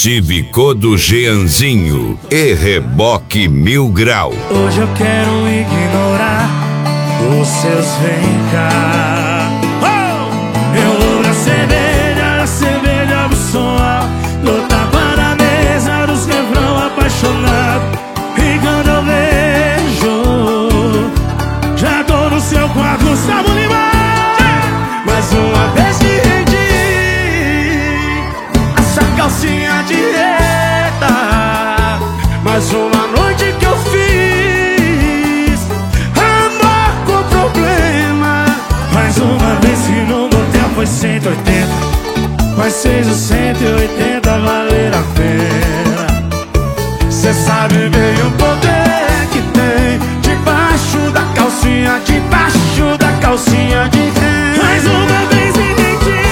Cívicô do Jeanzinho e Reboque Mil Grau. Hoje eu quero ignorar os seus vem cá. Eu vou na cerveja do som alto, no tapa na mesa dos refrão apaixonado. E quando eu vejo, já tô no seu quarto, Gustavo Lima. Mais uma vez que rendi essa calcinha de reta. Mais uma noite que eu fiz amor com problema. Mais uma vez que no motel foi 180, mas fez os 180 valer a pena. Cê sabe bem o poder que tem debaixo da calcinha, debaixo da calcinha de renda. Mais uma vez entendi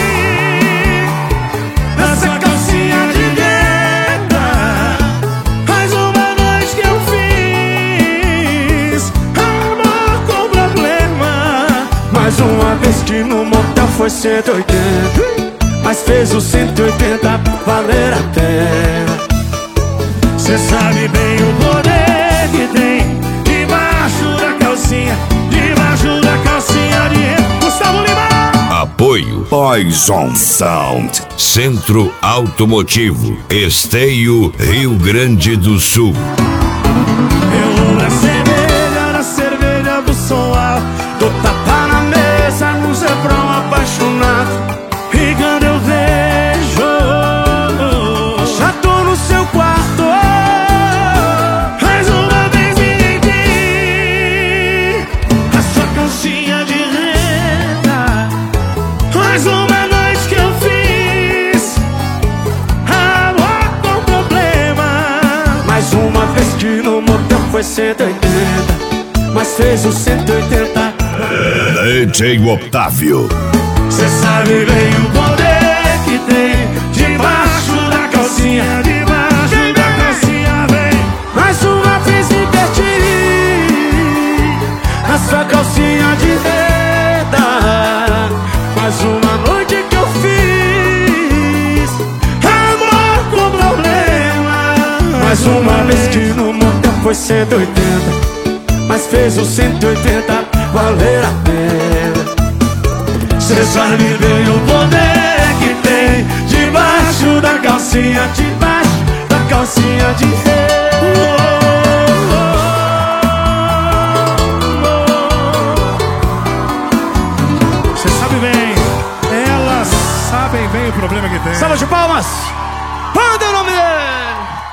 essa calcinha de renda. Mais uma noite que eu fiz amor com problema. Mais uma vez que no motel foi 180, mas fez os 180 valer a pena. Cê sabe bem o poder que tem debaixo da calcinha, debaixo da calcinha de renda. Gustavo Lima. Apoio Poison Sound, Centro Automotivo, Esteio, Rio Grande do Sul. Eu vou na cerveja do som alto, dou tapa na mesa nos refrão apaixonado. E quando eu vejo, já tô no seu quarto. Mais uma vez entendi a sua calcinha de renda. Mais uma noite que eu fiz amor com problema. Mais uma vez que no motel foi 180, mas fez os 180. DJ Otávio. Cê sabe bem o poder que tem debaixo da calcinha, debaixo da calcinha, vem. Mais uma vez me perdi a sua calcinha de renda. Mais uma noite que eu fiz amor com problema. Mais uma vez que no motel foi 180, mas fez os 180 valer a pena. Cê sabe bem o poder que tem debaixo da calcinha, debaixo da calcinha de renda. Cê sabe bem, elas sabem bem o problema que tem. Salva de palmas! Manda o nome dele!